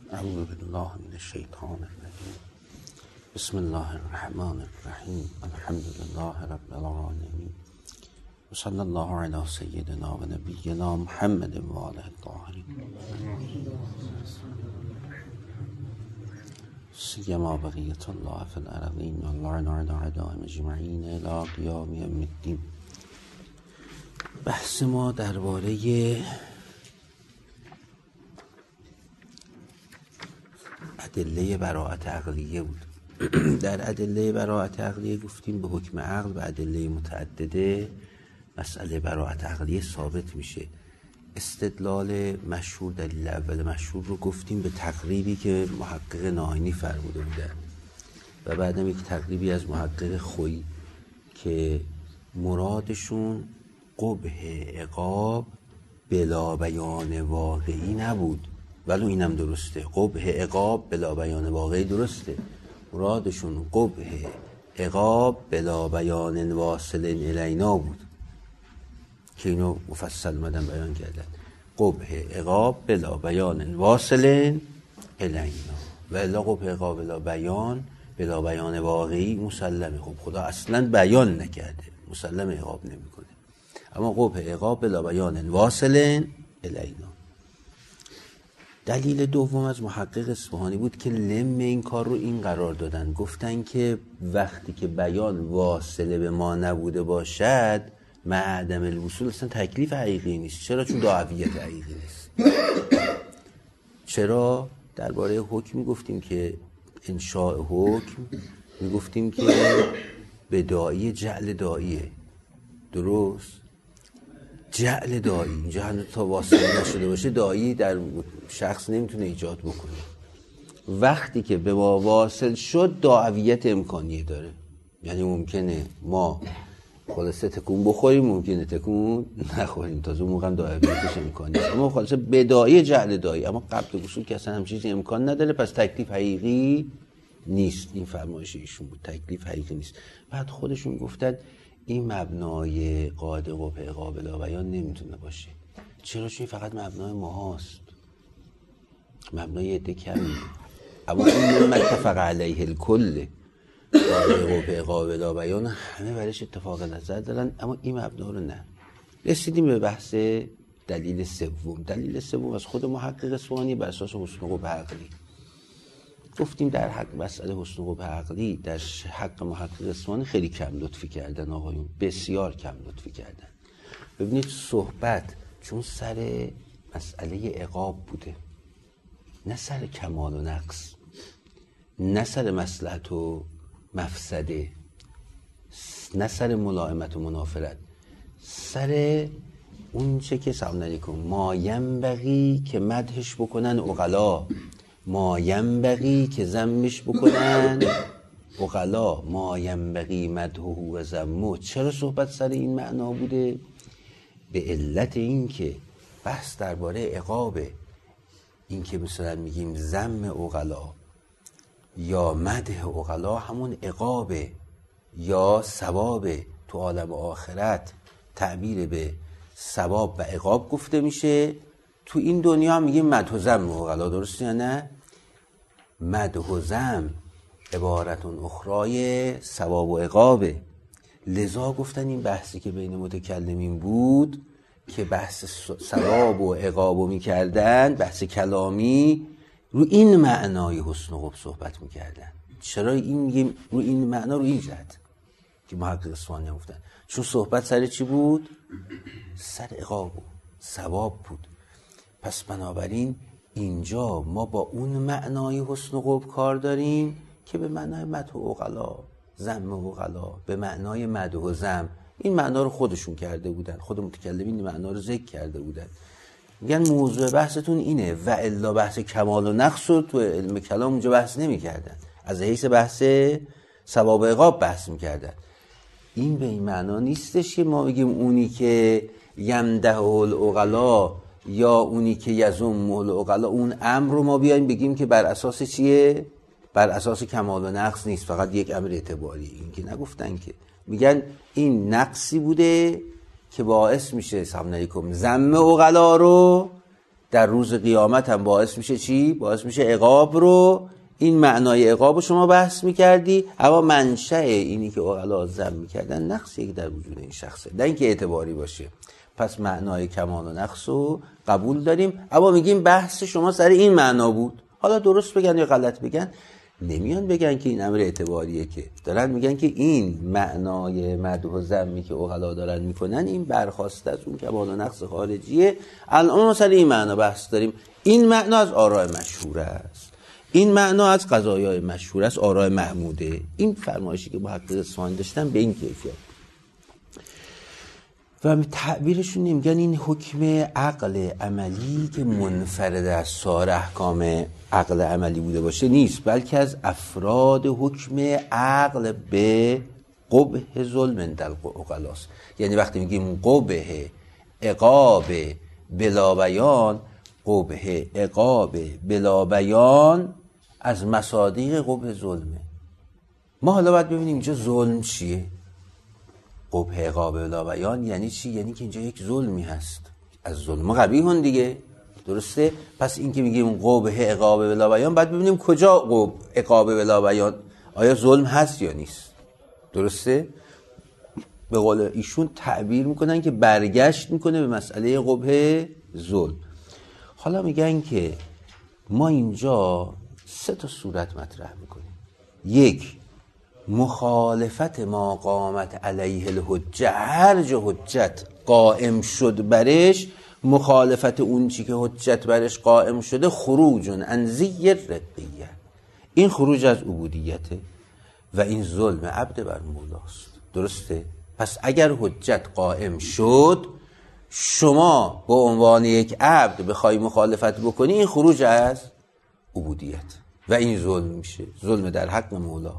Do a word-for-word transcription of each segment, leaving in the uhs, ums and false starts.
اعوذ بالله من الشیطان الرجیم. بسم الله الرحمن الرحیم. الحمد لله رب العالمین و صلی الله علی سیدنا و نبینا محمد و آله الطاهرین سیما بقیت الله فی الارضین و اللعن علی اعدائهم اجمعین الی قیام یوم الدین. بحث ما درباره ادله براءت عقلیه بود. در ادله براءت عقلیه گفتیم به حکم عقل و ادله متعدده مسئله براءت عقلیه ثابت میشه. استدلال مشهور، دلیل اول مشهور رو گفتیم به تقریبی که محقق ناینی فرموده بودن و بعدم یک تقریبی از محقق خویی که مرادشون قبح عقاب بلا بیان واقعی نبود، ولو اینم درسته. قبح عقاب بلا بیان واقعی درسته. مرادشون قبح عقاب بلا بیان واصل الینا بود که اینو مفصل مدن بیان کردن. قبح عقاب بلا بیان واصل الینا و الا قبح عقاب بلا بیان بلا بیان واقعی مسلمه. خب خدا اصلا بیان نکرده، مسلم عقاب نمیکنه. اما قبح عقاب بلا بیان واصل الینا. دلیل دوم از محقق اصفهانی بود که لم این کار رو این قرار دادن، گفتن که وقتی که بیان واصله به ما نبوده باشد مع عدم الوصول اصلا تکلیف حقیقی نیست. چرا؟ چون دعویت حقیقی نیست. چرا؟ درباره حکم میگفتیم که انشاء حکم میگفتیم که به داعی جعل داعیه. درست؟ جعل داعی اینجا هنوز تا واصله نشده باشه داعی در شخص نمیتونه ایجاد بکنه. وقتی که به ما واصل شد دعویت امکانیه داره، یعنی ممکنه ما خلاصه تکون بخوریم، ممکنه تکون نخوریم، تازه اون موقع هم دعویتش امکانیه. اما خلاصه به داعی جعل داعی، اما قبل وصول که اصلا هم چیزی امکان نداره، پس تکلیف حقیقی نیست. این فرمایش ایشون بود، تکلیف حقیقی نیست. بعد خودشون گفتن این مبنای قاعده قبح قابل بیان نمیتونه باشه. چرا؟ چون فقط مبنای ماهاست، مبنای عده کمی. اما این من اتفق علیه الکل قاعده قبح قابل بیان همه برش اتفاق نظر دارن، اما این مبنا رو نه. رسیدیم به بحث دلیل سوم. دلیل سوم از خود محقق اصفهانی بر اساس حسن قبح عقلی. گفتیم در حق مسئله حسن قبح عقلی در حق محقق اصفهانی خیلی کم لطفی کردن آقایون، بسیار کم لطفی کردن. ببینید صحبت چون سر مسئله عقاب بوده، نه سر کمال و نقص، نه سر مصلحت و مفسده، نه سر ملائمت و منافرت، سر اون چه که سلام علیکم ما ینبغی که مدحش بکنن عقلا، ما ینبغی که ذمش بکنن عقلا، ما ینبغی مدحه و ذمه. چرا صحبت سر این معنا بوده؟ به علت این که بحث درباره عقابه. این که مثلا میگیم ذم عقلا یا مدح عقلا همون عقابه یا ثوابه. تو عالم آخرت تعبیر به ثواب و عقاب گفته میشه، تو این دنیا هم میگیم مدح و ذم عقلا. درست یا نه؟ مدح و ذم عبارتون اخرای ثواب و عقابه. لذا گفتن این بحثی که بین متکلمین بود که بحث ثواب و عقابو میکردن، بحث کلامی، رو این معنای حسن قبح صحبت میکردن. چرا این میگیم رو این معنا؟ رو این جهت که محقق اصفهانی گفتن چون صحبت سر چی بود؟ سر عقاب و ثواب بود. پس بنابراین اینجا ما با اون معنای حسن قبح کار داریم که به معنای مدح و عقلا، ذم و عقلا، به معنای مدح و ذم. این معنا رو خودشون کرده بودن، خود متکلمین این معنا رو ذکر کرده بودن. میگن موضوع بحثتون اینه و الا بحث کمال و نقص رو تو علم کلام اونجا بحث نمی‌کردن، از حیث بحث ثواب و عقاب بحث می‌کردن. این به این معنا نیستش که ما بگیم اونی که یمدح العقلا یا اونی که یذم العقلا اون امر رو ما بیایم بگیم که بر اساس چیه؟ بر اساس کمال و نقص نیست، فقط یک امر اعتباری. این که نگفتن، که میگن این نقصی بوده که باعث میشه سلام علیکم ذم عقلا رو در روز قیامت هم باعث میشه چی؟ باعث میشه عقاب رو، این معنای عقاب رو شما بحث میکردی، اما منشأ اینی که عقلا ذم میکردن نقصی که در وجود این شخصه، نه اینکه اعتباری باشه. پس معنای کمال و نقص رو قبول داریم، اما میگیم بحث شما سر این معنا بود. حالا درست بگن یا غلط بگن، نمیان بگن که این امر اعتباریه، که دارن میگن که این معنای مدح و ذمی که عقلا دارن میکنن این برخواسته از اون کمال و نقص خارجیه. الان ما سر این معنا بحث داریم. این معنا از آراء مشهور است، این معنا از قضایای مشهور است، آراء محموده. این فرمایشی که محقق اصفهانی داشتن به این کیفیت و تعبیرشون نمیگن این حکم عقل عملی که منفرد از سایر احکام عقل عملی بوده باشه نیست، بلکه از افراد حکم عقل به قبح ظلم در عقلاست. یعنی وقتی میگیم قبح عقاب بلا بیان، قبح عقاب بلا بیان از مصادیق قبح ظلمه. ما حالا باید ببینیم اینجا ظلم چیه. قبح عقاب بلا بیان یعنی چی؟ یعنی که اینجا یک ظلمی هست، از ظلم قبیحون دیگه، درسته؟ پس این که میگیم قبح عقاب بلا بیان، بعد ببینیم کجا قبح عقاب بلا بیان، آیا ظلم هست یا نیست، درسته؟ به قول ایشون تعبیر میکنن که برگشت میکنه به مسئله قبح ظلم. حالا میگن که ما اینجا سه تا صورت مطرح میکنیم. یک، مخالفت ما قامت علیه الحجه، هر جا حجت قائم شد برش، مخالفت اون چی که حجت برش قائم شده، خروج عن ذی الرقیه، این خروج از عبودیته و این ظلم عبد بر مولاست، درسته؟ پس اگر حجت قائم شد، شما به عنوان یک عبد بخوای مخالفت بکنی، این خروج از عبودیت و این ظلم میشه، ظلم در حق مولا.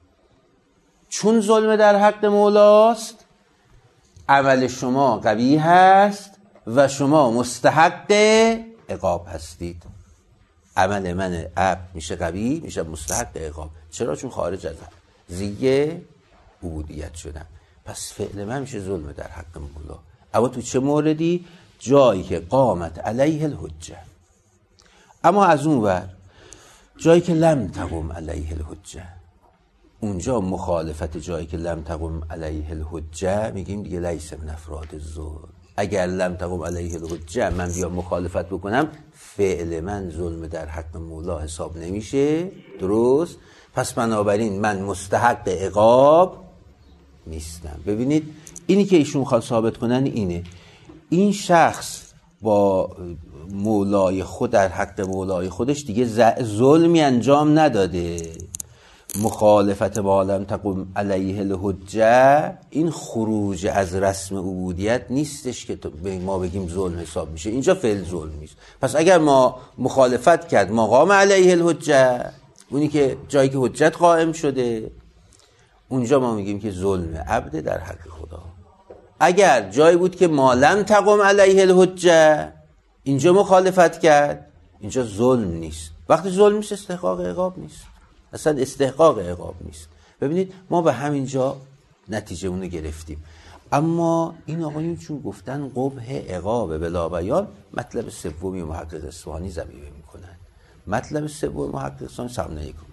چون ظلم در حق مولاست، عمل شما قوی هست و شما مستحق عقاب هستید. عمل من عبد میشه قوی، میشه مستحق عقاب. چرا؟ چون خارج از زیه عبودیت شدم. پس فعل من میشه ظلم در حق مولا. اما تو چه موردی؟ جایی که قامت علیه الحجه. اما از اون ور جایی که لم تقم علیه الحجه، اونجا مخالفت جایی که لم تقم علیه الحجه میگیم دیگه لیس من افراد الظلم. اگر لم تقم علیه الحجه من بیا مخالفت بکنم، فعل من ظلم در حق مولا حساب نمیشه، درست؟ پس بنابراین من مستحق عقاب نیستم. ببینید اینی که ایشون خواهد ثابت کنن اینه، این شخص با مولای خود در حق مولای خودش دیگه ظلمی انجام نداده. مخالفت با لم تقم علیه الحجه این خروج از رسم عبودیت نیستش که ما بگیم ظلم حساب میشه. اینجا فعل ظلم نیست. پس اگر ما مخالفت کرد ما قام علیه الحجه، اونی که جایی که حجت قائم شده، اونجا ما میگیم که ظلم عبد در حق خدا. اگر جایی بود که ما لم تقم علیه الحجه، اینجا مخالفت کرد، اینجا ظلم نیست. وقتی ظلم نیست استحقاق عقاب نیست، اصلا استحقاق عقاب نیست. ببینید ما به همین جا نتیجه اونو گرفتیم. اما این آقایون چون گفتن قبح عقاب بلا بیان، مطلب سومی محقق اصفهانی ضمیمه میکنن. مطلب سوم محقق اصفهانی سامنه یکم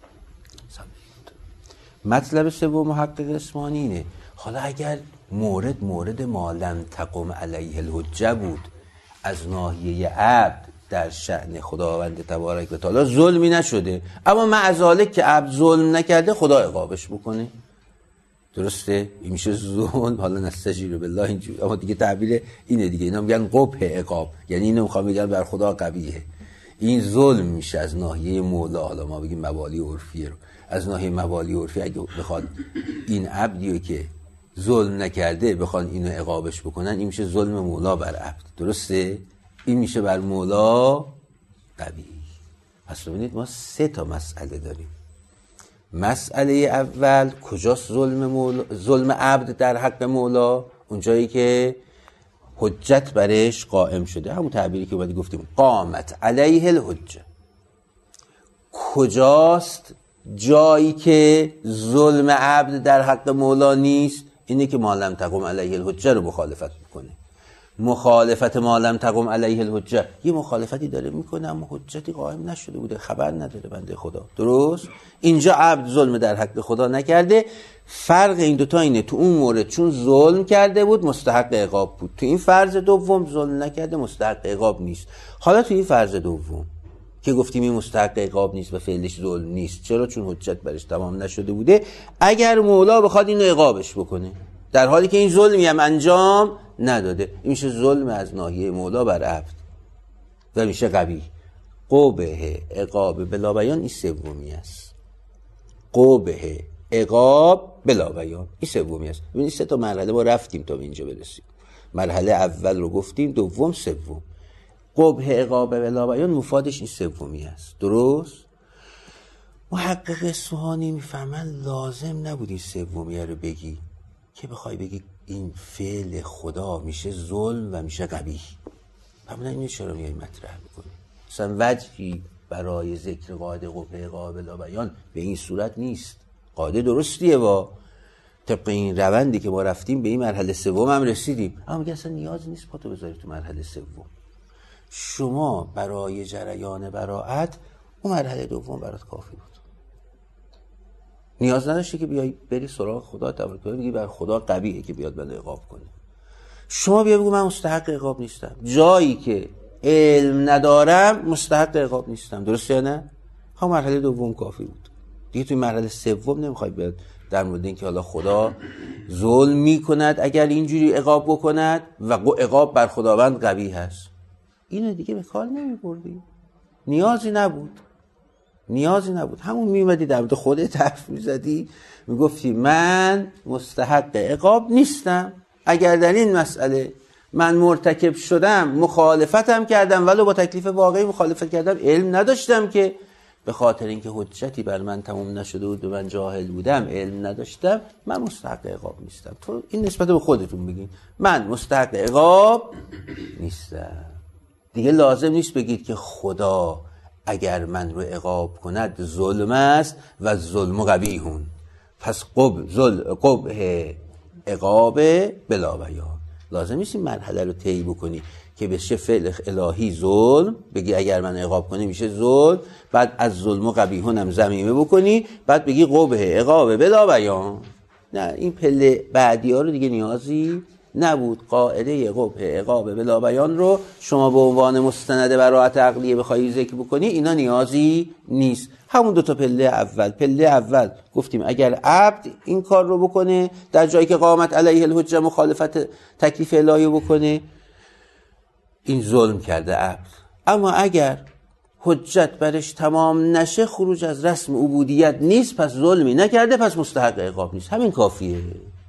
مطلب سوم محقق اصفهانی اینه، حالا اگر مورد مورد ما لم تقم علیه الحجه بود، از ناحیه عبد در شأن خداوند تبارک و تعالی ظلمی نشده، اما معذالک که عبد ظلم نکرده خدا عقابش بکنه، درسته؟ این میشه ظلم. حالا نستجیر بالله اینجور، اما دیگه تعبیر اینه دیگه، اینا میگن قبح عقاب، یعنی اینو میخوام بگن بر خدا قویه. این ظلم میشه از ناحیه مولا. حالا ما بگیم موالی عرفیه رو، از ناحیه موالی عرفی اگه بخواد این عبدیو که ظلم نکرده بخوان اینو عقابش بکنن، این میشه ظلم مولا بر عبد، درسته؟ این میشه بر مولا قوی. پس ببینید ما سه تا مسئله داریم. مسئله اول کجاست ظلم مولا؟ ظلم عبد در حق مولا اونجایی که حجت برش قائم شده، همون تعبیری که بعد گفتیم قامت علیه الحجه. کجاست جایی که ظلم عبد در حق مولا نیست؟ اینه که ما لم تقم علیه الحجه رو مخالفت میکنه. مخالفت ما لم تقم علیه الحجه، یه مخالفتی داره میکنه اما حجتی قائم نشده بوده، خبر نداره بنده خدا. درست؟ اینجا عبد ظلم در حق خدا نکرده. فرق این دوتا اینه، تو اون مورد چون ظلم کرده بود مستحق عقاب بود، تو این فرض دوم ظلم نکرده مستحق عقاب نیست. حالا تو این فرض دوم که گفتیم این مستحق عقاب نیست و فعلش ظلم نیست، چرا؟ چون حجت برش تمام نشده بوده. اگر مولا بخواد اینو عقابش بکنه در حالی که این ظلمی هم انجام نداده، این میشه ظلم از ناحیه مولا بر عبد و میشه قبیح. قبح عقاب بلا بیان این سومی است. قبح عقاب بلا بیان این سومی است. ببینید سه تا مرحله ما رفتیم تا به اینجا برسیم. مرحله اول رو گفتیم، دوم، سوم. قبح عقاب بلا بیان مفادش این سومی است. درست؟ محقق اصفهانی میفهمن لازم نبود این سومیه رو بگی که بخوای بگی این فعل خدا میشه ظلم و میشه قبیح. همون اینو چرا میای مطرح میکنی؟ اصلا وجهی برای ذکر قاعده قبح عقاب بلا بیان به این صورت نیست. قاعده درستیه، با طبق این روندی که ما رفتیم به این مرحله سوم هم رسیدیم، اما میگه اصلا نیاز نیست پاتو بذاری تو مرحله سوم. شما برای جریان براءت اون مرحله دوم برات کافی بود، نیاز نداشتی که بیای بری سراغ خدا توکل کنی بگی بر خدا قبیحه که بیاد بنده عقاب کنه. شما بیا بگو من مستحق عقاب نیستم، جایی که علم ندارم مستحق عقاب نیستم. درسته یا نه؟ هم مرحله دوم کافی بود دیگه. توی مرحله سوم نمیخوای بیاد در مورد اینکه حالا خدا ظلم میکند اگر اینجوری عقاب بکند و عقاب بر خداوند قبیح هست، اینو دیگه به کار نمیبردی، نیازی نبود. نیازی نبود. همون میومدی در مورد خودت حرف میزدی، میگفتی من مستحق عقاب نیستم اگر در این مسئله من مرتکب شدم، مخالفتم کردم ولو با تکلیف واقعی مخالفت کردم، علم نداشتم که به خاطر اینکه حجتی بر من تمام نشده بود و من جاهل بودم علم نداشتم، من مستحق عقاب نیستم. تو این نسبت به خودتون بگین من مستحق عقاب نیستم. دیگه لازم نیست بگید که خدا اگر من رو عقاب کند ظلم است و ظلم قبیحون، پس قب ظلم قبح عقاب بلا بیان. لازم نیست این مرحله رو طی بکنی که بشه فعل الهی ظلم، بگی اگر من عقاب کنی میشه ظلم، بعد از ظلم و قبیحون هم ضمیمه بکنی، بعد بگی قبح عقاب بلا بیان. نه، این پله بعدی ها رو دیگه نیازی نبود. قاعده قبح عقاب بلا بیان رو شما به عنوان مستند براءت عقلیه بخوای ذکر بکنی، اینا نیازی نیست. همون دو تا پله اول. پله اول گفتیم اگر عبد این کار رو بکنه در جایی که قامت علیه الحجه مخالفت تکلیف الهی بکنه، این ظلم کرده عبد. اما اگر حجت برش تمام نشه، خروج از رسم عبودیت نیست، پس ظلمی نکرده، پس مستحق عقاب نیست. همین کافیه.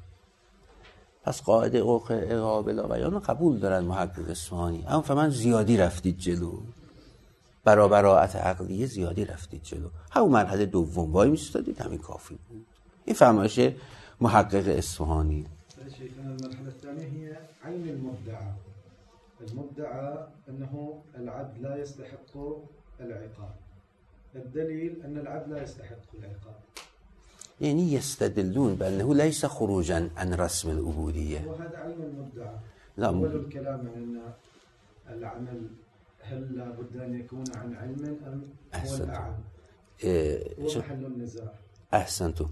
پس قاعده قبح عقاب بلا بیان قبول دارن محقق اصفهانی، اما فمن زیادی رفتید جلو، برا براءت عقلیه زیادی رفتید جلو. همون مرحله دوم وای میستادید، همین کافی بود. این فرمایش محقق اصفهانی. المرحله الثانيه هي عين المدعى. المدعى انه العبد لا يستحق العقاب. الدليل ان العبد لا يستحق العقاب. يعني يستدلون بأنه ليس خروجا عن رسم العبودية. وهذا علم المدعى. لا أول الكلام أن العمل هل لا بد أن يكون عن علم أم هو الأعم؟ هو محل النزاع. أحسنتم.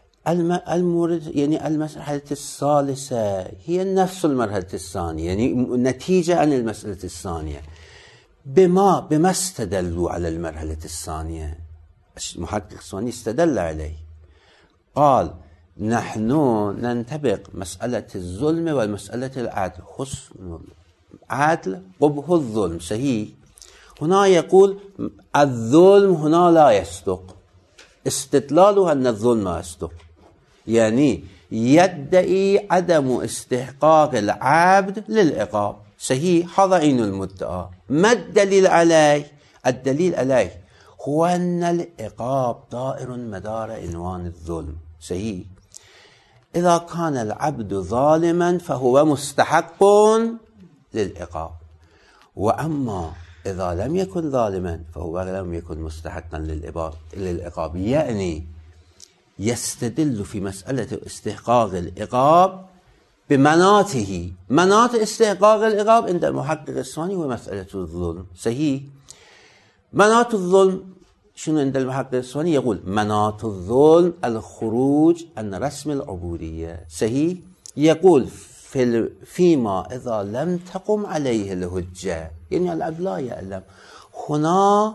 المورد يعني المرحلة الثالثة هي نفس المرحلة الثانية، يعني نتيجة عن المسألة الثانية. بما بما استدلوا على المرحلة الثانية. المحقق الثاني استدل عليه. قال نحن ننطبق مسألة الظلم والمسألة العدل. حسن العدل قبح الظلم، صحيح. هنا يقول الظلم هنا لا يصدق، استدلاله أن الظلم لا يصدق، يعني يدعي عدم استحقاق العبد للعقاب. صحيح، هذا عين المدعى. ما الدليل عليه؟ الدليل عليه هو أن العقاب دائر مدار عنوان الظلم. صحيح. إذا كان العبد ظالما فهو مستحق للعقاب، وأما إذا لم يكن ظالما فهو لم يكن مستحقا للعقاب. يعني يستدل في مسألة استحقاق العقاب به مناطه. مناط استحقاق العقاب عند المحقق الثاني هو مسألة الظلم. صحيح. مناط الظلم شنو عند المحقق الثاني؟ يقول مناط الظلم الخروج عن رسم العبودية. صحيح. يقول في فيما إذا لم تقم عليه الحجة، يعني العبد لا يعلم. هنا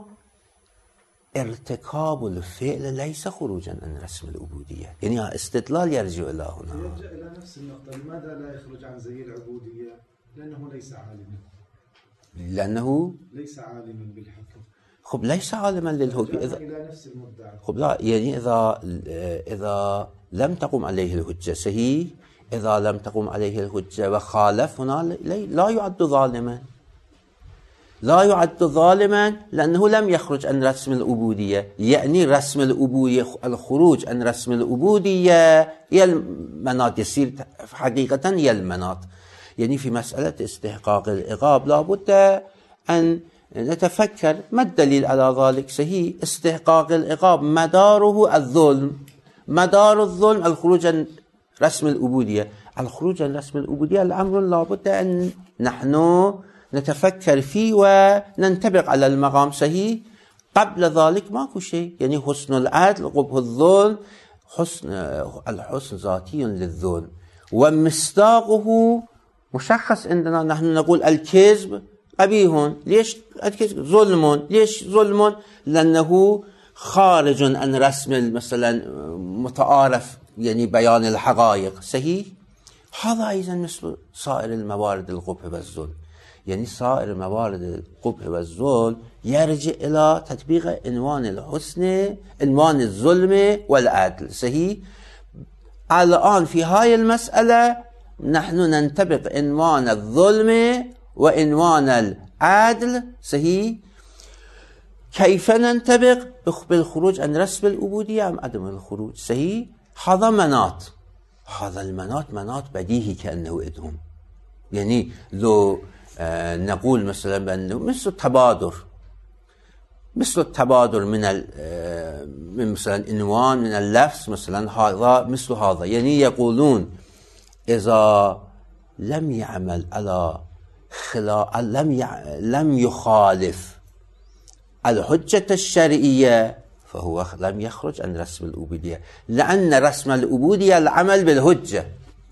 ارتكاب الفعل ليس خروجا عن رسم العبودية، يعني استدلال يرجع إلى هنا، يرجع إلى نفس النقطة. لماذا لا يخرج عن زي العبودية؟ لأنه ليس عالما، لأنه ليس عالما بالحكم. خب ليس عالما للحكم. إذا إلى نفس المدعى. خب لا، يعني إذا إذا لم تقم عليه الحجة. صحيح. إذا لم تقم عليه الحجة وخالف، هنا لا يعد ظالما، لا يعد ظالما لأنه لم يخرج عن رسم العبودية. يعني رسم العبودية، الخروج عن رسم العبودية هي المناط، يصير حقيقة هي المناط. يعني في مسألة استحقاق العقاب لابد أن نتفكر ما الدليل على ذلك. صحيح. استحقاق العقاب مداره الظلم، مدار الظلم الخروج عن رسم العبودية. الخروج عن رسم العبودية الأمر لابد أن نحن نتفكر فيه وننطبق على المقام. صحيح. قبل ذلك ماكو شيء. يعني حسن العدل قبح الظلم، حسن الحسن ذاتي للظلم ومصداقه مشخص عندنا. نحن نقول الكذب قبيح. ليش الكذب؟ ظلم. ليش ظلم؟ لأنه خارج عن رسم مثلا متعارف، يعني بيان الحقائق. صحيح. هذا أيضا مثل سائر الموارد القبح والظلم. يعني سائر موارد القبح والظلم يرجع إلى تطبيق عنوان الحسن، عنوان الظلم والعدل. صحيح. الآن في هاي المسألة نحن ننطبق عنوان الظلم وعنوان العدل. صحيح. كيف ننطبق؟ بالخروج عن رسم العبودية أم عدم الخروج. صحيح. هذا مناط، هذا المناط مناط بديهي كأنه إدهم. يعني لو آه نقول مثلا بأنه مثل التبادر، مثل التبادر من آه من مثلا عنوان من اللفظ مثلا، هذا مثل هذا. يعني يقولون إذا لم يعمل على خلا لم يع... لم يخالف الحجة الشرعية فهو لم يخرج عن رسم العبودية، لأن رسم العبودية العمل بالحجة.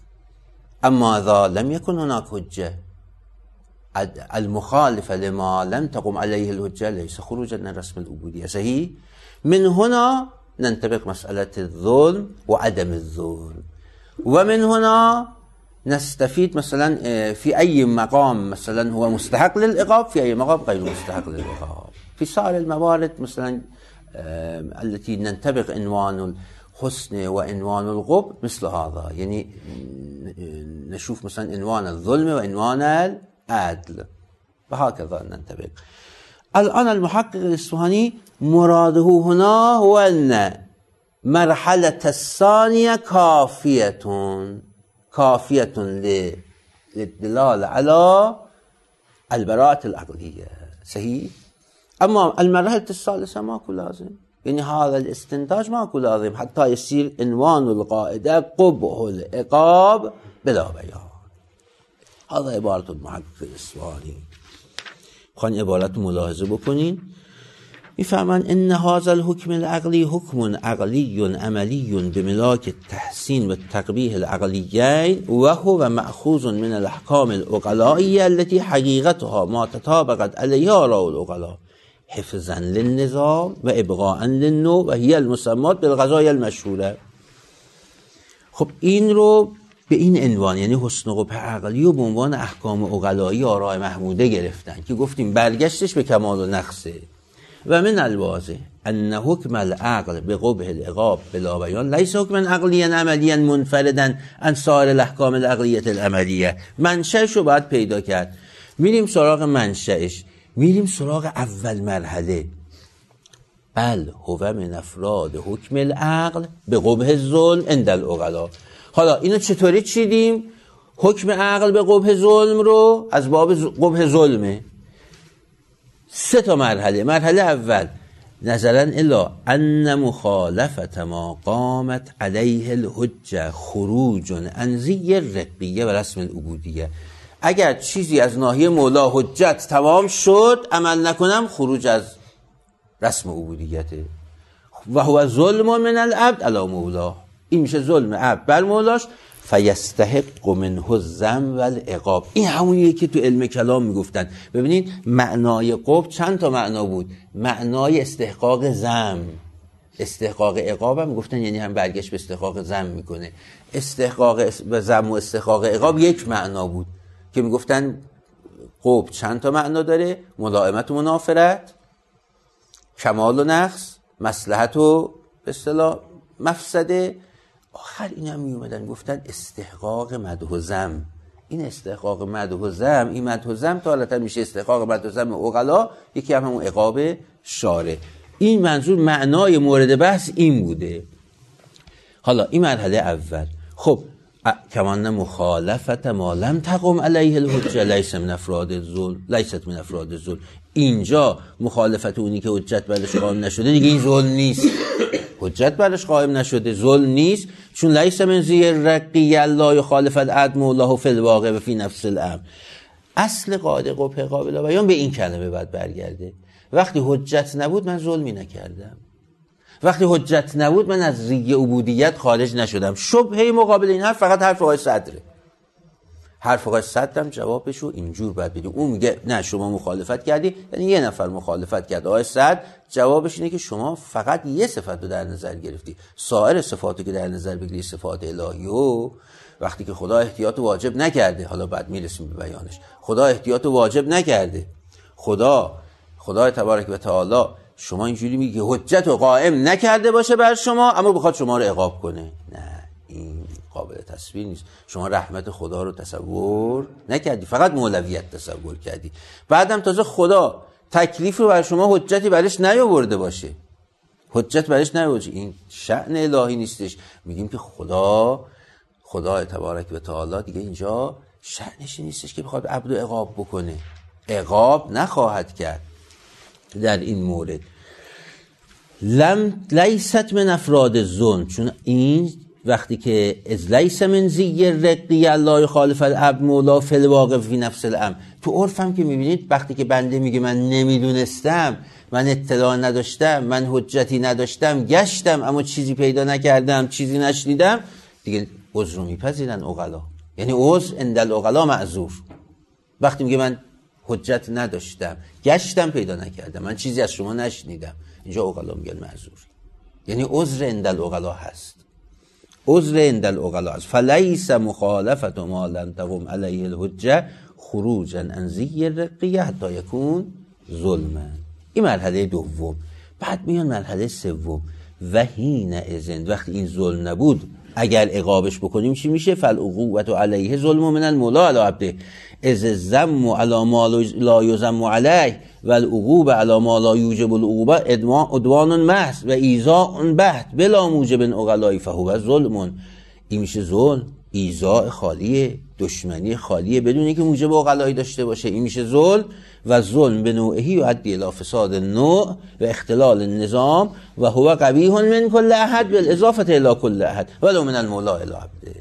أما إذا لم يكن هناك حجة، المخالفة لما لم تقم عليه الحجة ليس خروجا عن رسم العبودية. صحيح. من هنا ننطبق مسألة الظلم وعدم الظلم، ومن هنا نستفيد مثلا في أي مقام مثلا هو مستحق للعقاب، في أي مقام غير مستحق للعقاب. في سائر الموارد مثلا التي ننطبق عنوان الحسن وعنوان القبح مثل هذا. يعني نشوف مثلا عنوان الظلم وعنوان العدل، وهكذا ننطبق. الآن المحقق الإصفهاني مراده هنا هو أن مرحلة الثانية كافية كافية للدلالة على البراءة العقلية. صحيح. أما المرحلة الثالثة ماكو لازم، يعني هذا الاستنتاج ماكو لازم حتى يصير عنوان القاعدة قبح العقاب بلا بيان. هذا عبارة المحقق الإصفهاني. خلينا عبارة ملاحظة بکنین. میفهمن ان هذا الحكم العقلي حكم عقلي عملي بملاك التحسين والتقبيح العقليين، وهو مأخوذ من الأحكام العقلائية التي حقيقتها ما تطابقت عليها آراء العقلاء حفظا للنظام وإبقاء للنوع، وهي المسمات بالغذايا المشهورة. خب این رو به این عنوان، یعنی حسن و قبح عقلی، و به عنوان احکام عقلایی آراء محموده گرفتن که گفتیم برگشتش به کمال و نقصه. و من الواضح ان حکم العقل به قبح العقاب بلا بیان لیس حکما عقلیا عملیا منفردا عن سایر الاحکام العقلیه العملیه. منشأش رو باید پیدا کرد. میریم سراغ منشأش، میریم سراغ اول مرحله. بل هو من افراد حکم العقل به قبح الظلم عند العقلاء. حالا اینو چطوری چیدیم؟ حکم عقل به قبح ظلم رو از باب قبح ظلمه. سه تا مرحله. مرحله اول نظرا الا ان مخالفت ما قامت علیه الحجه خروج عن ذی الرقیه و رسم العبودیه. اگر چیزی از ناحیه مولا حجت تمام شد عمل نکنم خروج از رسم عبودیته. و هو ظلم من العبد علی مولاه، این میشه ظلم عبد بر مولاش. فیستحق منه الذم والعقاب. این همونیه که تو علم کلام میگفتن. ببینید معنای قبح چند تا معنا بود. معنای استحقاق ذم، استحقاق عقاب هم گفتن یعنی هم برگشت به استحقاق ذم میکنه. استحقاق و ذم و استحقاق عقاب یک معنا بود که میگفتن قبح چند تا معنا داره: ملائمت و منافرت، کمال و نقص، مصلحت و به اصطلاح مفسده. آخر این هم می اومدن گفتن استحقاق مدح و ذم. این استحقاق مدح و ذم، این مدح و ذم تا حالتا میشه استحقاق مدح و ذم عقلا، یکی هم همون عقاب شارع. این منظور معنای مورد بحث این بوده. حالا این مرحله اول. خب کمان مخالفت ما لم تقم علیه الحجه لیس من افراد الظلم، لیست من افراد الظلم. اینجا مخالفت اونی که حجت برش قائم نشده دیگه این ظلم نیست. حجت برش قائم نشده ظلم نیست، چون لیس من ذی الرقیه لا یخالف العدل مولاه فی الواقع و فی نفس الامر. اصل قاعده قبح قابل بیان به این کلمه بعد برگرده. وقتی حجت نبود من ظلمی نکردم، وقتی حجت نبود من از ریگ عبودیت خارج نشدم. شبهه مقابل این حرف فقط حرف آقای صدره. حرف آقای صدرم جوابشو اینجور باید بدیم. اون میگه نه شما مخالفت کردی، یعنی یه نفر مخالفت کرد. آقای صدر جوابش اینه که شما فقط یه صفت رو در نظر گرفتی، سایر صفاتو که در نظر بگیری صفات الهیو. وقتی که خدا احتیاط واجب نکرده، حالا بعد میرسیم به بیانش، خدا احتیاط واجب نکرده، خدا خدا تبارک و تعالی شما اینجوری میگه حجت رو قائم نکرده باشه بر شما اما بخواد شما رو عقاب کنه. نه، این قابل تصویر نیست. شما رحمت خدا رو تصور نکردی، فقط مولویت تصور کردی. بعدم تازه خدا تکلیف رو بر شما حجتی برش نیاورده باشه، حجت برش نیاورده. این شأن الهی نیستش. میگیم که خدا خدا تبارک و تعالی دیگه اینجا شأنش نیستش که بخواد عبد و عقاب بکنه. عقاب نخواهد کرد در این مورد. لم لیست من افراد الظلم، چون این وقتی که از لیس من ذی الرقیه لا یخالف العبد مولا فی الواقع فی نفس الامر. تو عرفم که میبینید وقتی که بنده میگه من نمیدونستم، من اطلاع نداشتم، من حجتی نداشتم، گشتم اما چیزی پیدا نکردم، چیزی نشنیدم، دیگه عذر رو میپذیرن عقلا. یعنی عذر عند العقلا معذور. وقتی میگه من حجت نداشتم، گشتم پیدا نکردم، من چیزی از شما نشنیدم، اینجا عقلا میگن معذور. یعنی عذر عند العقلا هست، عذر عند العقلا هست. فلیس مخالفت ما لم تقم علیه الحجه خروجا عن ذی الرقیه حتی یکون ظلما. این مرحله دوم. بعد میان مرحله سوم. و حین اذن، وقتی این ظلم نبود اگر عقابش بکنیم چی میشه؟ فالعقوبة علیه ظلم من المولا علی عبده اذ الذم علی ما لا یذم علیه والعقوبة علی ما لا یوجب العقوبة عدوان محض و ایذاء بحت بلا موجب عقلای فهو ظلم. این میشه ظلم، ایذاء خالیه، دشمنی خالیه بدون اینکه موجب عقلایی داشته باشه. این میشه ظلم. و ظلم به نوعی یؤدی الی فساد النوع و اختلال النظام و هو قبیح من کل احد بالاضافه الی کل احد ولو من المولا الی عبده.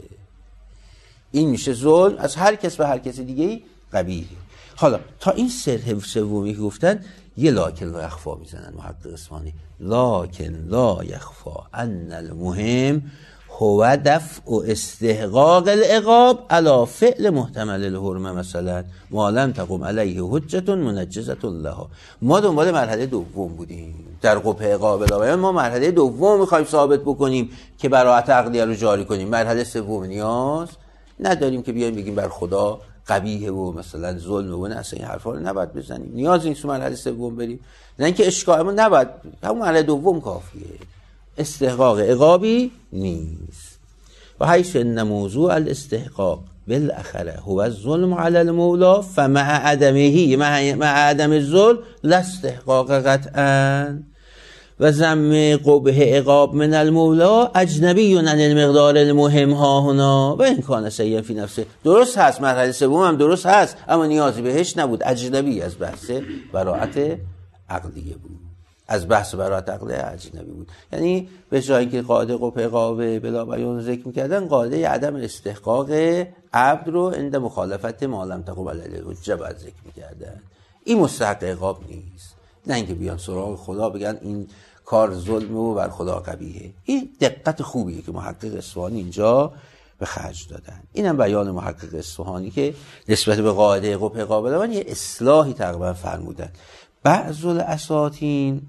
این میشه ظلم از هر کس به هر کس دیگه قبیحه. حالا تا این سر سومی که گفتن یه لاکن لا یخفا میزنن محقق اصفهانی. لاکن لا یخفا ان المهم هو دفع استحقاق العقاب علی فعل محتمل الحرمه، مثلا ما لم تقم علیه حجت منجزه لها. ما دنبال مرحله دوم بودیم در قبح عقاب الهی. ما مرحله دوم میخوایم ثابت بکنیم که براءت عقلیه رو جاری کنیم. مرحله سوم نیاز نداریم که بیایم بگیم بر خدا قبیحه و مثلا ظلم و نه، اصلا این حرفا رو نباید بزنیم. نیاز نیست مرحله سوم بریم، نه اینکه اشکال ما نباید، همون مرحله دوم کافیه. استحقاق عقابی نیست. و حیث ان موضوع الاستحقاق بالاخره هو الظلم علی المولا فمع عدمه مع عدم الظلم لا استحقاق قطعا و ذم قبح عقاب من المولا اجنبی عن المقدار المهم ها هنا و این کان سیئا فی نفسه. درست هست، مرحله سوم هم درست هست، اما نیازی بهش نبود، اجنبی از بحث براءت عقلیه بود. از بحث برات عقل اجنبی بود. یعنی به جای اینکه قاعده قبه قابه بلا بیان ذکر میکردن، قاعده عدم استحقاق عبد رو عند مخالفت ما لم تقم علیه الحجه باید ذکر میکردن. این مستحق عقاب نیست، نه اینکه بیان سراغ خدا بگن این کار ظلم و بر خدا قبیحه. این دقت خوبیه که محقق اصفهانی اینجا به خرج دادن. اینم بیان محقق اصفهانی که نسبت به قاعده قبه قابل یه اصلاحی تقریبا فرمودن. بعض الاساطین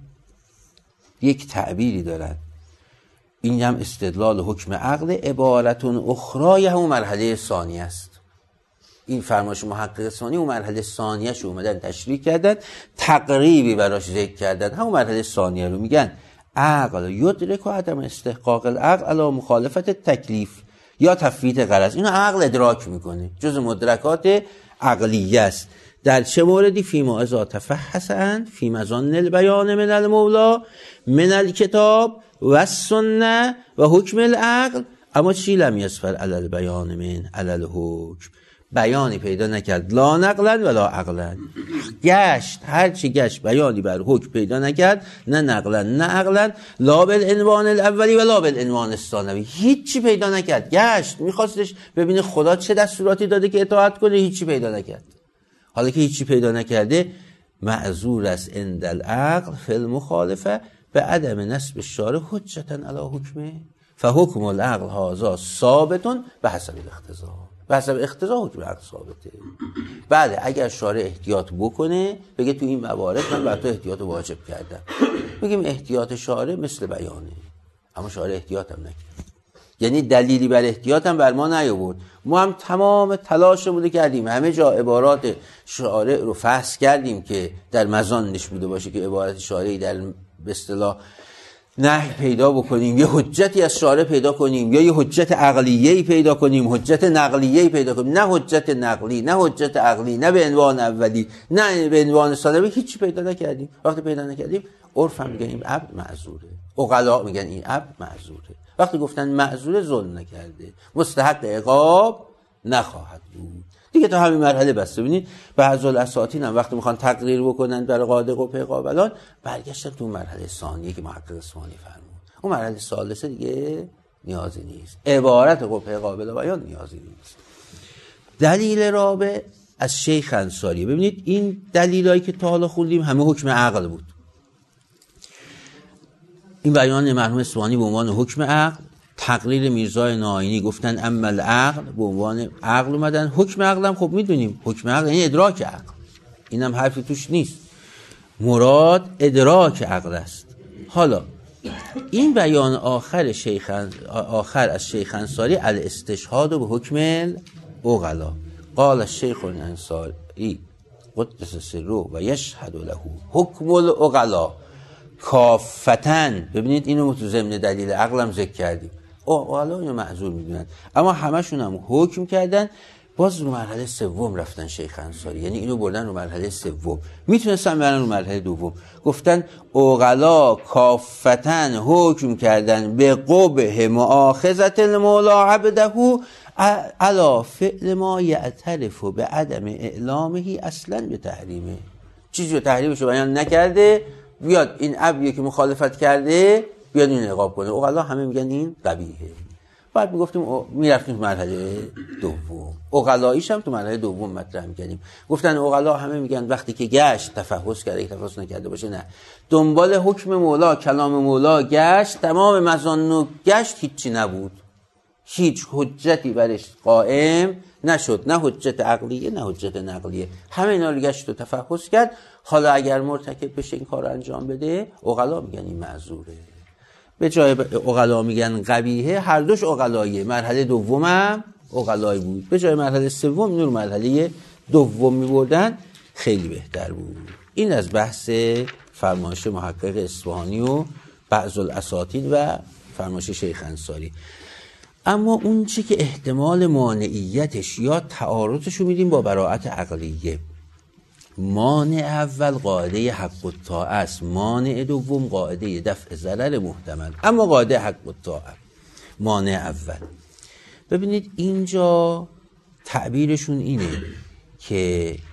یک تعبیری دارن، این هم استدلال حکم عقل عبارتون اخرای همون مرحله ثانیه است. این فرمایش محقق ثانی اون مرحله ثانیه شو اومدن تشریح کردن، تقریبی براش ذکر کردن. همون مرحله ثانیه رو میگن عقل یدرک و عدم استحقاق العقل علی مخالفت تکلیف یا تفویت غرض. اینو عقل ادراک میکنه، جز مدرکات عقلیه است. در چه موردی؟ فیما اذا تفحصن فی مظان البیان من المولا من الکتاب و السنه و حکم العقل، اما چی لم یسفر علی البیان من علی الحکم، بیانی پیدا نکرد لا نقلا ولا عقلا. گشت هرچی گشت بیانی بر حکم پیدا نکرد، نه نقلا نه عقلا، لا بالعنوان الاولی ولا بالعنوان الثانوی، هیچی پیدا نکرد. گشت میخواستش ببینه خدا چه دستوراتی داده که اطاعت کنه، هیچی پیدا نکرد. حالا که هیچی پیدا نکرده، معذور است عند العقل فی المخالفه به عدم نسب الشارع حجتا علی حکمه فحکم العقل هذا ثابت به حسب الاقتضا. به حسب اقتضا حکم عقل ثابته. بله اگر شارع احتیاط بکنه، بگه تو این موارد من بر تو احتیاط واجب کردم، میگیم احتیاط شارع مثل بیانه، اما شارع احتیاط هم نکرد، یعنی دلیلی بر احتیاط هم بر ما نیاورد. ما هم تمام تلاشمون کردیم، همه جا عبارات شارع رو فحص کردیم که در مظانش بوده باشه که عبارت شارعی در به اصطلاح نهی پیدا بکنیم، یه حجتی از شارع پیدا کنیم، یا یه حجت عقلیه‌ای پیدا کنیم، حجت نقلیه‌ای پیدا کنیم، نه حجت نقلی نه حجت عقلی، نه به عنوان اولی نه به عنوان ثانوی، هیچی پیدا نکردیم. وقتی پیدا نکردیم عرف هم میگن این عبد معذوره، عقلا میگن این عبد معذوره. وقتی گفتن معذوره ظلم نکرده، مستحق عقاب نخواهد بود دیگه. تا همین مرحله بس. ببینید بعض الاساطین هم وقتی میخوان تقریر بکنن برای قاعده قبه قابلان، برگشتن تو مرحله ثانیه که محقق اصفهانی فرمود. اون مرحله ثالثه دیگه نیازی نیست، عبارت قبه قابل بیان نیازی نیست. دلیل رابع از شیخ انصاری. ببینید این دلیلایی که تا حالا خوندیم همه حکم عقل بود. این بیان مرحوم اصفهانی به عنوان حکم عقل، تقریر میرزای ناینی گفتن اما العقل، به عنوان عقل اومدن. حکم عقل هم خب میدونیم حکم عقل یعنی ادراک عقل، اینم حرفی توش نیست، مراد ادراک عقل است. حالا این بیان آخر شیخ آخر از شیخ انصاری الاستشهاد به حکم العقلا. قال الشیخ الانصاری قدس سره و یشهد له حکم العقلا کافتن. ببینید اینو تو ضمن دلیل عقلم ذکر کردیم. عقلا اینو معذور میدونن، اما همشون هم حکم کردن. باز رو مرحله سوم رفتن شیخ انصاری، یعنی اینو بردن رو مرحله سوم. میتونستن برن رو مرحله دوم، گفتن عقلا کافتن حکم کردن به قبح مؤاخذت المولا عبده علی فعل ما یعترف به عدم اعلامه اصلا به تحریمه. چیزی رو تحریمش رو بیان نکرده، بیاد این عبدی که مخالفت کرده بیاد این عقاب کنه. عقلا همه میگن این قبیحه. بعد میگفتیم میرفتیم تو مرحله دوم، عقلاییش هم تو مرحله دوم مطرح میکردیم. گفتن عقلا همه میگن وقتی که گشت تفحص کرده، تفحص نکرده باشه نه، دنبال حکم مولا کلام مولا گشت، تمام مظان گشت، هیچی نبود، هیچ حجتی برش قائم نشد، نه حجت عقلیه نه حجت نقلیه، همه اینا رو گشت و تفحص کرد. حالا اگر مرتکب بشه این کار رو انجام بده، عقلا میگن این معذوره. به جای عقلا میگن قبیحه، هر دوش عقلاییه. مرحله دومم عقلایی بود، به جای مرحله سوم اینو رو مرحله دوم میبردن، خیلی بهتر بود. این از بحث فرمایش محقق اصفهانی و بعض الاساطین و فرمایش شیخ انصاری. اما اون چی که احتمال مانعیتش یا تعارضش رو میدیم با براءت عقلیه. مانع اول قاعده حق الطاعه است، مانع دوم قاعده دفع ضرر محتمل. اما قاعده حق الطاعه مانع اول. ببینید اینجا تعبیرشون اینه که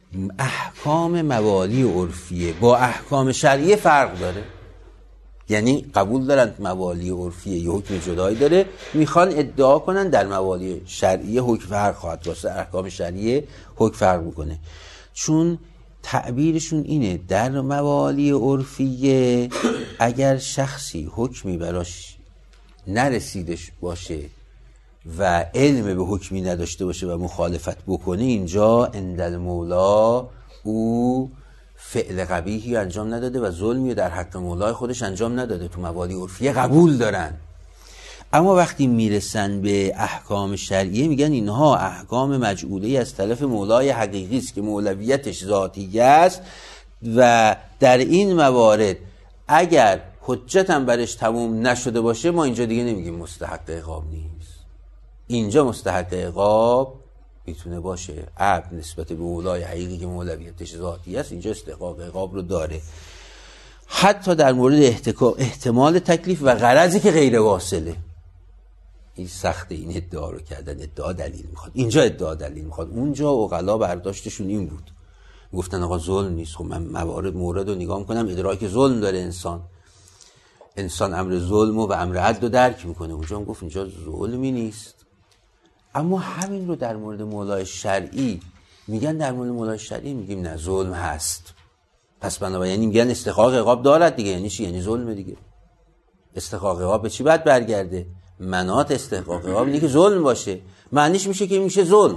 احکام موالی عرفیه با احکام شرعیه فرق داره. یعنی قبول دارن موالی عرفیه یه حکم جدایی داره، میخوان ادعا کنن در موالی شرعیه حکم فرق خواهد واسه احکام شرعیه حکم فرق میکنه. چون تعبیرشون اینه در موالی عرفیه اگر شخصی حکمی براش نرسیدش باشه و علم به حکمی نداشته باشه و مخالفت بکنه، اینجا عند المولا او فعل قبیحی انجام نداده و ظلمی در حق مولای خودش انجام نداده. تو موالی عرفیه قبول دارن. اما وقتی میرسن به احکام شرعیه میگن اینها احکام مجعوله از طرف مولای حقیقی است که مولویتش ذاتی است و در این موارد اگر حجت هم برش تموم نشده باشه ما اینجا دیگه نمیگیم مستحق عقاب نیست. اینجا مستحق عقاب میتونه باشه. عبد نسبت به مولای حقیقی که مولویتش ذاتی است اینجا استحقاق عقاب رو داره، حتی در مورد احتمال تکلیف و غرضی که غیر واصله. این سخته این ادعا رو کردن. ادعا دلیل میخواد. اینجا ادعا دلیل میخواد. اونجا عقلا برداشتشون این بود، گفتن آقا ظلم نیست. خب من موارد مورد رو نگاه میکنم، ادراک ظلم داره انسان انسان امر ظلم و امر عدل رو درک میکنه. اونجا هم گفت اینجا ظلمی نیست. اما همین رو در مورد مولای شرعی میگن، در مورد مولای شرعی میگیم نه ظلم هست. پس بنابراین یعنی میگن استحقاق عقاب دارد دیگه. یعنی چی؟ یعنی ظلم دیگه. استحقاق عقاب به چی باید برگرده؟ مناط استحقاق عقاب اینه که ظلم باشه. معنیش میشه که میشه ظلم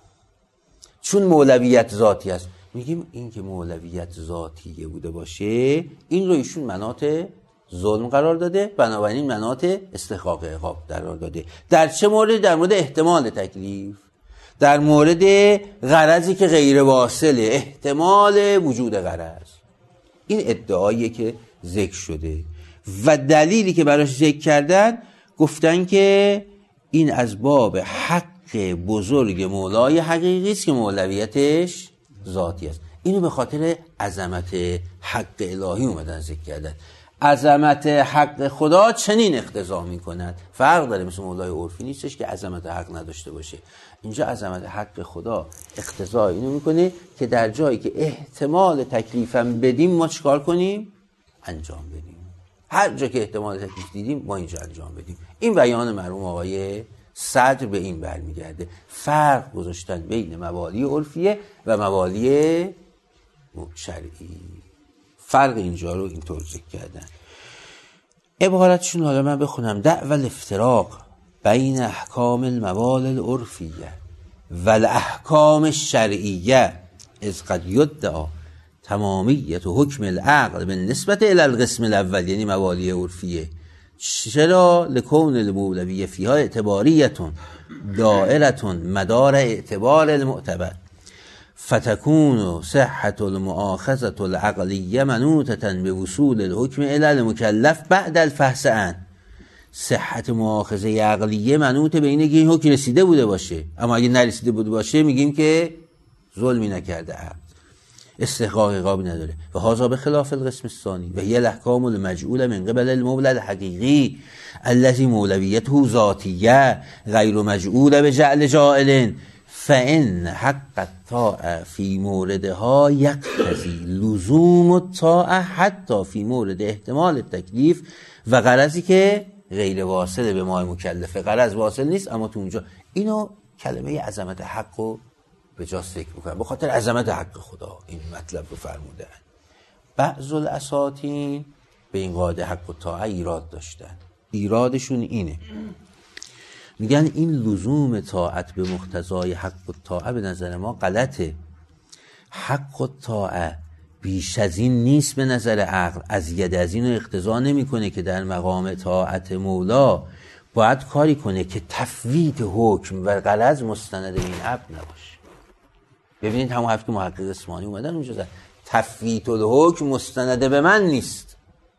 چون مولویت ذاتی است. میگیم این که مولویت ذاتیه بوده باشه این رو ایشون مناط ظلم قرار داده، بنابراین مناط استحقاق عقاب قرار داده. در چه مورد؟ در مورد احتمال تکلیف، در مورد غرضی که غیر واصله، احتمال وجود غرض. این ادعاییه که ذکر شده و دلیلی که براش ذکر کردن گفتن که این از باب حق بزرگ مولای حقیقی است که مولویتش ذاتی است. اینو به خاطر عظمت حق الهی اومدن ذکر کردن. عظمت حق خدا چنین اقتضا میکند. فرق داره، مثل مولای عرفی نیستش که عظمت حق نداشته باشه. اینجا عظمت حق خدا اقتضا اینو میکنه که در جایی که احتمال تکلیفم بدیم ما چیکار کنیم؟ انجام بدیم. هر جا که احتمال تکلیف دیدیم ما اینجا انجام بدیم. این بیان مرحوم آقای صدر به این برمیگرده. فرق گذاشتن بین موالی عرفیه و موالی شرعی. فرق اینجا رو اینطور ذکر کردن. عبارتشون حالا من بخونم: دعوی الافتراق بین احکام الموال العرفیه و الاحکام الشرعیه از قد یدعا تمامیت و حکم العقل به نسبت الی القسم الاول، یعنی موالی عرفیه. چرا؟ لکون المولویه فیها اعتباریتون دائرتون مدار اعتبار المعتبر فتكون صحة المؤاخذة العقلية منوطة بوصول الحكم إلى المكلف بعد الفحص عنه. صحت مؤاخذه عقلیه منوط به اینه که این حکم رسیده بوده باشه، اما اگه نرسیده بوده باشه میگیم که ظلمی نکرده عقل، استحقاق عقابی نداره. و هذا بخلاف القسم الثاني و هي الاحکام المجعوله من قبل المولى الحقيقي الذي مولویته ذاتیه غیر مجعوله بجعل جائل فإن حق الطاعة في موردها يقتضي لزوم الطاعة حتی في مورد احتمال التکلیف و غرضی که غیر واصله به ما مکلفه. غرض واصل نیست اما تو اونجا اینو کلمه عظمت حق رو به جا ذکر میکنن، به خاطر عظمت حق خدا این مطلب رو فرمودن. بعض الاساطین به این قاعده حق و طاعه ایراد داشتن. ایرادشون اینه، میگن این لزوم طاعت به مقتضای حق و طاعه به نظر ما غلطه. حق و طاعه بیش از این نیست به نظر عقل. از ید از این رو اقتضا نمیکنه که در مقام طاعت مولا باید کاری کنه که تفویت حکم و غرض مستند این عبد نباشه. ببینید همون حرفی که محقق اسمانی اومدن اونجا زد، تفویت الحکم مستند به من نیست،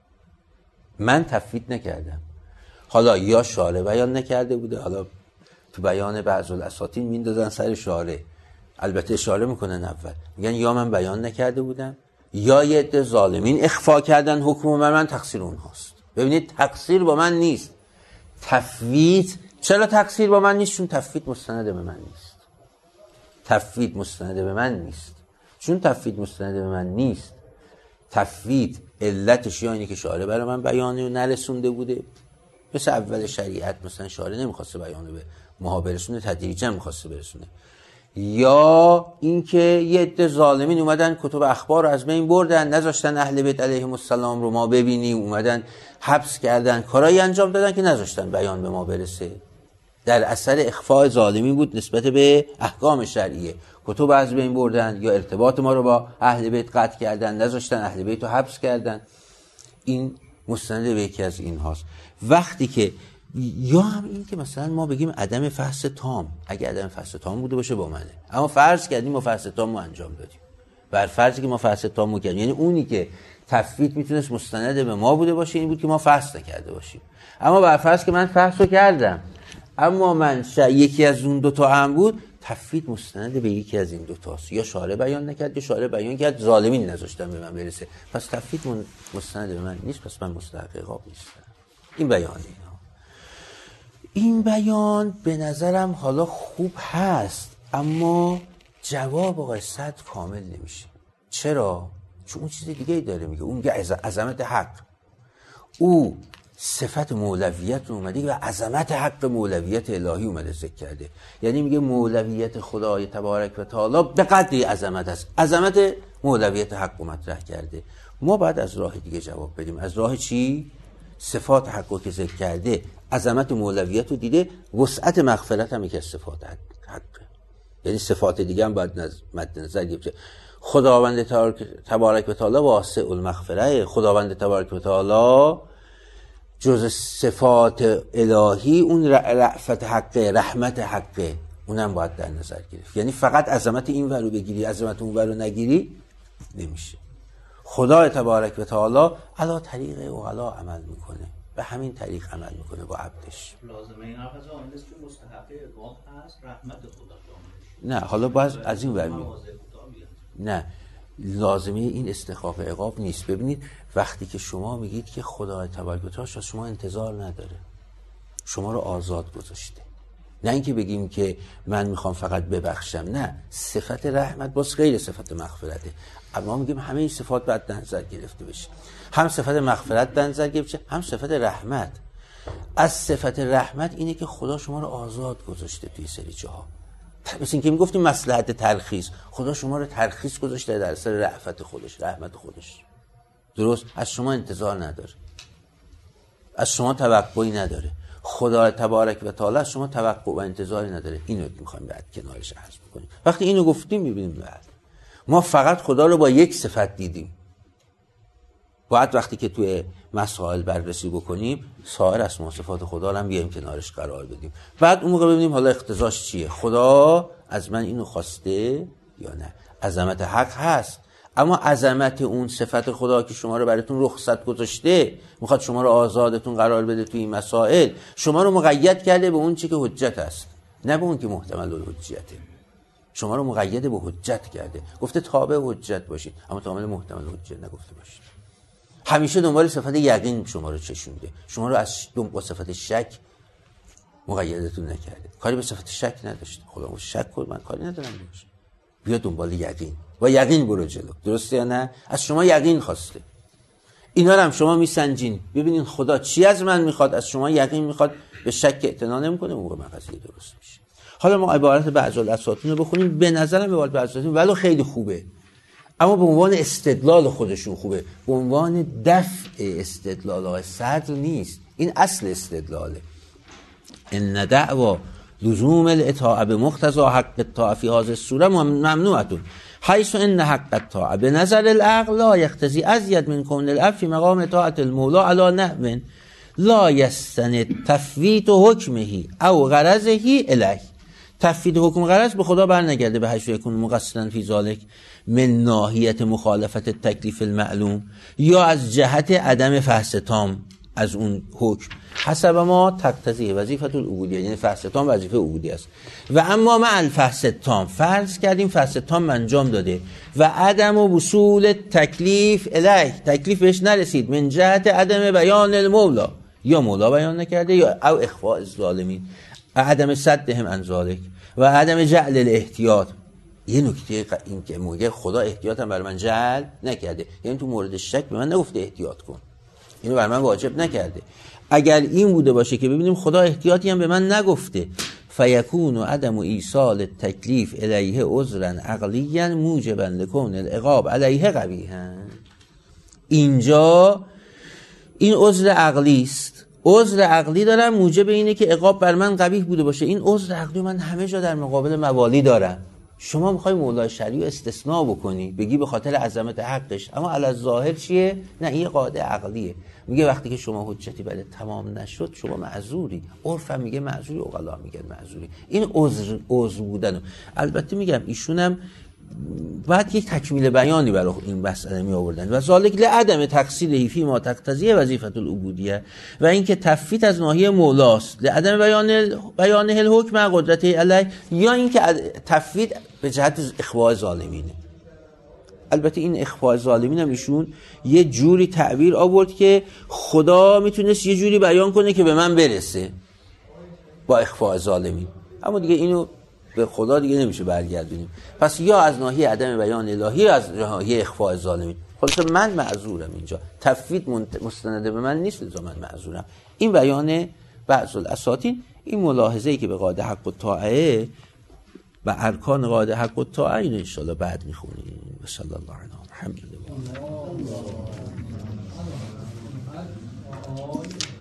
من تفویت نکردم. حالا یا شارع بیان نکرده بوده، حالا تو بیان بعض الاساطین میندازن سر شارع، البته اشاره میکنن اول میگن یا من بیان نکرده بودم یا یه عده ظالمین اخفا کردن حکم و من تقصیر اونهاست. ببینید تقصیر با من نیست. تفویت چرا تقصیر با من نیست؟ چون تفویت مستند به من نیست. تفویت مستند به من نیست چون تفویض مستند به من نیست، تفویض علتش یا اینه که شارع برای من بیانو نرسونده بوده، مثل اول شریعت مثلا شارع نمیخواسته بیانو به ماها برسونه، تدریجا میخواسته برسونه، یا اینکه یه عده ظالمین اومدن کتب اخبار رو از بین بردن، نذاشتن اهل بیت علیهم السلام رو ما ببینیم، اومدن حبس کردن، کارایی انجام دادن که نذاشتن بیان به ما برسه. در اثر اخفاء ظالمی بود نسبت به احکام شرعیه، کتب از بین بردن یا ارتباط ما رو با اهل بیت قطع کردن، نذاشتن اهل بیت رو حبس کردن. این مستند به یکی از این هاست. وقتی که یا هم این که مثلا ما بگیم عدم فحص تام، اگه عدم فحص تام بوده باشه با منه، اما فرض کردیم ما فحص تام رو انجام دادیم، بر فرضی که ما فحص تام رو کردیم، یعنی اونی که تفویض میتونست مستند به ما بوده باشه این بود که ما فحص نکرده باشیم. اما بر فرض که من فحص رو کردم اما من ش... یکی از اون دوتا هم بود، تفویض مستند به یکی از این دوتاست، یا شارع بیان نکرد یا شارع بیان کرد ظالمین نذاشتن به من برسه، پس تفویض من... مستند به من نیست، پس من مستحق عقاب نیستم. این بیانه. این بیان به نظرم حالا خوب هست اما جواب آقای صدر کامل نمیشه. چرا؟ چون اون چیز دیگه ای داره میگه، اون میگه عظمت حق، او صفت مولویت رو اومده و عظمت حق مولویت الهی اومده ذکر کرده، یعنی میگه مولویت خدای تبارک و تعالی به قدری عظمت است، عظمت مولویت حق رو مطرح کرده. ما بعد از راه دیگه جواب بدیم. از راه چی؟ صفات حق رو که ذکر کرده، عظمت مولویت رو دیده، وسعت مغفرت هم یکی از صفات حق، یعنی صفات دیگه هم باید مد نظر گرفته. خداوند تبارک و تعالی واسع المغفره، خداوند تبارک و تعالی جز صفات الهی اون رأفت حقه، رحمت حقه، اونم باید در نظر گرفت. یعنی فقط عظمت این ور رو بگیری عظمت اون ور رو نگیری نمیشه. خدای تبارک و تعالی علا طریق و علا عمل میکنه، به همین طریق عمل میکنه با عبدش. لازمه این حرف از آن نیست که مستحق عقاب هست، رحمت خدا نه، حالا باز از این ور نه، لازمه این استحقاق عقاب نیست. ببینید وقتی که شما میگید که خدای تبارک و تعالی از شما انتظار نداره، شما رو آزاد گذاشته، نه اینکه بگیم که من میخوام فقط ببخشم، نه، صفت رحمت باز غیر صفت مغفرته، اما میگیم همه این صفات باید در نظر گرفته بشه، هم صفت مغفرت در نظر گرفته بشه، هم صفت رحمت. از صفت رحمت اینه که خدا شما رو آزاد گذاشته توی سری جاها، مثل اینکه میگفتیم مصلحت ترخیص، خدا شما رو ترخیص گذاشته در اثر رحمت خودش، رحمت خودش. درست؟ از شما انتظار نداره، از شما توقعی نداره. خدا تبارک و تعالی از شما توقع و انتظاری نداره. اینو که میخوایم بعد کنارش عرض بکنیم. وقتی اینو گفتیم میبینیم بعد ما فقط خدا رو با یک صفت دیدیم. باید وقتی که توی مسائل بررسی بکنیم سایر اسما و صفات خدا رو هم بیایم کنارش قرار بدیم. بعد اون موقع ببینیم حالا اقتضاش چیه، خدا از من اینو خواسته یا نه. عظمت حق هست، اما عظمت اون صفت خدا که شما رو براتون رخصت گذاشته، میخواد شما رو آزادتون قرار بده توی این مسائل، شما رو مقید کرده به اون چی که حجت است، نه به اون که محتمل الحجته. شما رو مقید به حجت کرده، گفته تابع حجت باشید، اما تابع محتمل حجت نگفته باشید. همیشه دنبال صفت یقین شما رو چشونده، شما رو از دنبال صفت شک مقیدتون نکرده. کاری به صفت شک نداشته. خدا رو شک کن، من کاری ندارم باشه، بیا دنبال یقین و یقین برو جلو. درسته یا نه؟ از شما یقین خواسته. اینا رو هم شما میسنجین، ببینین خدا چی از من میخواد، از شما یقین میخواد، به شک اعتنا نمیکنه، موقع من قضیه درست میشه. حالا ما عبارت بعض الاساطین رو بخونیم، به نظرم عبارت بعض الاساطین ولو خیلی خوبه، اما به عنوان استدلال خودشون خوبه، به عنوان دفع استدلال های صدر نیست. این اصل استدلاله. ان دعوا لزوم الاطاعه بمقتضى حق الطاعه فی هذه الصوره ممنوعه، حيث ان حق الطاعه بنظر العقل لا يقتضي ازيد من كون العبد في مقام اطاعه المولى على نحو لا يستند تفويت حکمه او غرضه الیه. تفویض حکم غرض به خدا برنگرده به حیث یکون مقصدا فی ذلک من ناحیت مخالفت تکلیف المعلوم، یا از جهت عدم فحص تام از اون حکم. حسب ما تقتضی وظیفه العبودیه، یعنی فحص تام وظیفه عبودی است. و اما مع الفحص تام، فرض کردیم فحص تام انجام داده و عدم وصول تکلیف الیه، تکلیف بهش نرسید، من جهت عدم بیان المولا، یا مولا بیان نکرده یا او اخفاء الظالمین، عدم صدهم عن ذلک و عدم جعل الاحتیاط یه نکته این که میگه خدا احتیاطم برای من جعل نکرده، یعنی تو مورد شک به من نگفته احتیاط کن، اینو برای من واجب نکرده. اگر این بوده باشه که ببینیم خدا احتیاطی هم به من نگفته، فیکون و عدم ایصال تکلیف الیه عذرا عقلیا موجبا لکون العقاب علیه قبیحا. اینجا این عذر عقلی است، عذر عقلی دارم موجب اینه که عقاب بر من قبیح بوده باشه. این عذر عقلی من همه جا در مقابل موالی دارم. شما میخوای مولای شرعی استثناء بکنی بگی به خاطر عظمت حقش، اما علی الظاهر چیه؟ نه، این قاعده عقلیه. میگه وقتی که شما حجتی برای تمام نشد شما معذوری. عرفم میگه معذوری، عقلا میگن معذوری. این عذر عذر بودن. البته میگم ایشونم بعد یک تکمیل بیانی برای این مسئله می آوردن و ذالک لعدم تقصیره فی ما تقتضی وظیفه العبودیه، و اینکه تفویت از ناحیه مولاست لعدم بیان بیان الحکم قدرت علی، یا اینکه تفویت به جهت اخفاء ظالمینه. البته این اخفاء ظالمین هم ایشون یه جوری تعبیر آورد که خدا میتونست یه جوری بیان کنه که به من برسه با اخفاء ظالمین، اما دیگه اینو به خدا دیگه نمیشه برگردونیم. پس یا از ناحیه عدم بیان الهی یا از ناحیه اخفاء ظالمین. خلاصه من معذورم، اینجا تفویت مستنده به من نیست، لذا من معذورم. این بیان بعض الاساطین. این ملاحظه‌ای که به قاعده حق الطاعه و ارکان قاعده حق الطاعه، این ان شاء الله بعد میخونیم. صلی الله علیه و محمد.